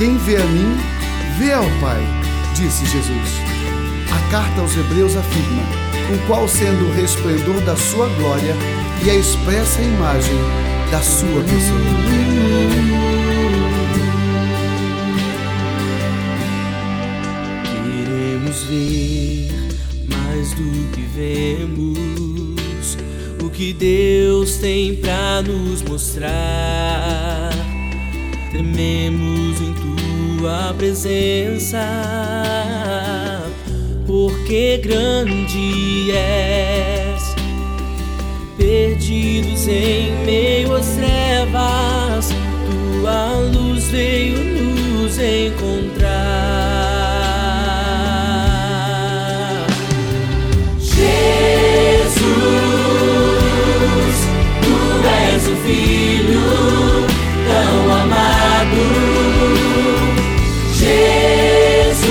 Quem vê a mim, vê ao Pai, disse Jesus. A carta aos Hebreus afirma: o qual, sendo o resplendor da sua glória e a expressa imagem da sua pessoa. Queremos ver mais do que vemos, o que Deus tem pra nos mostrar. Trememos em tua presença, porque grande és. Perdidos em meio às trevas, tua luz veio nos encontrar. Jesus, tu és o Filho tão amado. Jesus,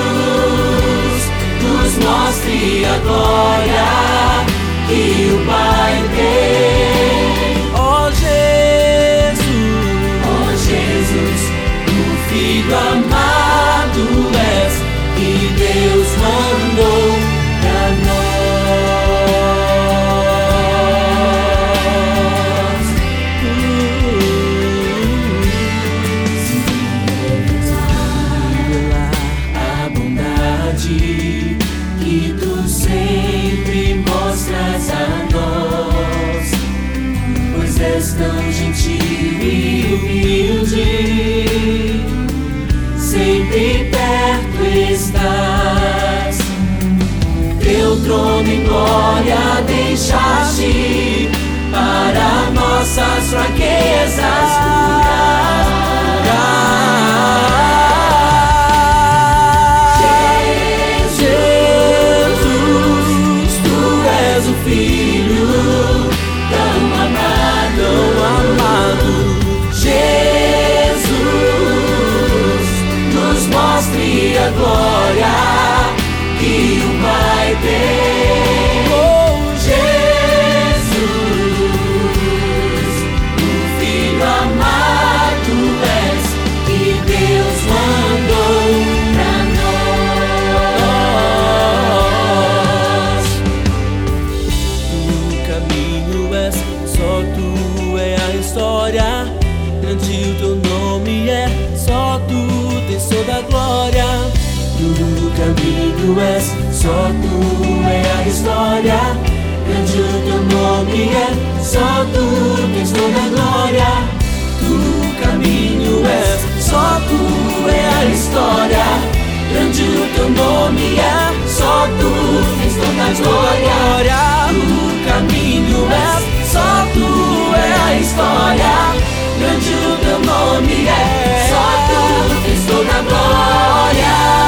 nos mostre a glória que o Pai tem. Ó Jesus, o Filho amado és, que Deus mandou pra nós. Revelar a bondade que tu sempre mostras a nós, pois és tão gentil e humilde, sempre perto estás. Teu trono em glória deixaste para nossas fraquezas curar. Filho tão amado, Jesus, nos mostre a glória que o Pai tem. Oh, Jesus, o Filho amado és, que Deus mandou pra nós. O caminho és, só tu é a história. Grande o teu nome é, só tu tens toda a glória. O caminho és, só tu é a história. Grande o teu nome é, só tu tens toda a glória. O caminho és, só tu é a história. Grande o teu nome é, só tu tens toda a glória. O caminho és, só tu é a história. Grande o teu nome é, só tu tens toda a glória.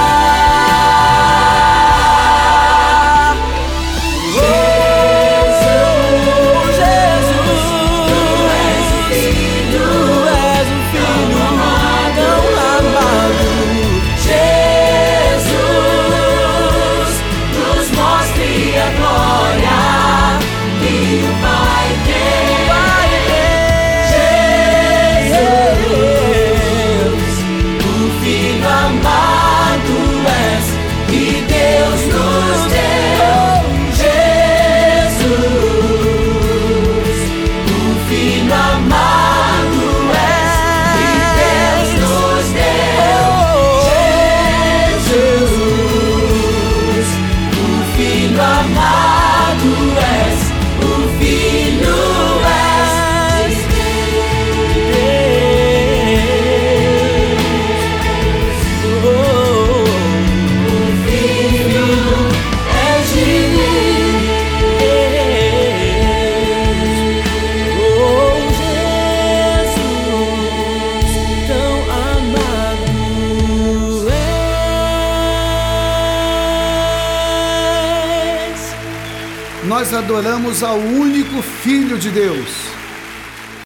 Nós adoramos ao único Filho de Deus.